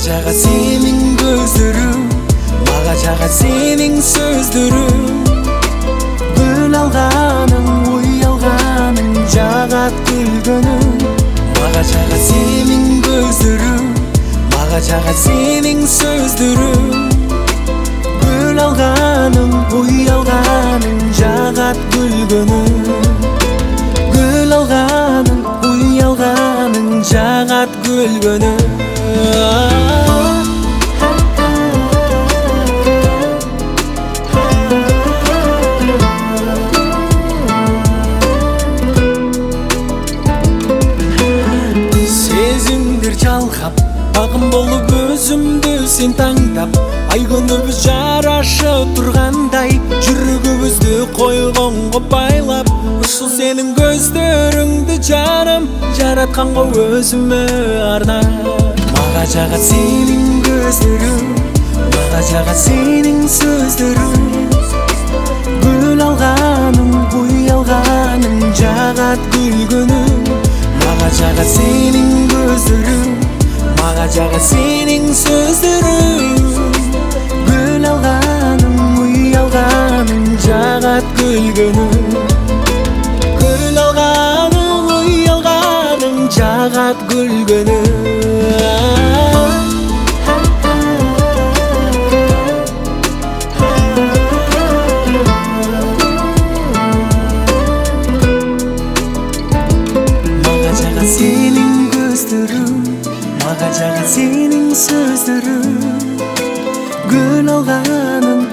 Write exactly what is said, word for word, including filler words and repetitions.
жагат сенин көздөрүң, мага жагат сенин сөздөрүң. Гүл алганың, уялганың, жагат күлгөнүң. Мага жагат сенин көздөрүң, мага жагат сенин сөздөрүң. Гүл алганың, уялганың, жагат күлгөнүң. Gül algaның, уялганың, жагат күлгөнүң. Сезимдер жалгап, багым болуп өзүмдү сен таңдап, ай күнүбүз жарашып тургандай, жүрөгүбүздү койгонго байлап, ушул сенин көздөрүңдү жаным жаратканго өзүмө арнап. Мага жагат сенин көздөрүң, мага жагат сенин сөздөрүң. Гүл алганың, уялганың, жагат күлгөнүң. Мага жагат сенин көздөрүң, мага жагат сенин сөздөрүң. Гүл алганың, уялганың, жагат күлгөнүң. Gül algaның, uялганың, жагат күлгөнүң. Мага жагат сенин көздөрүң, мага жагат сенин сөздөрүң. Gül algaның,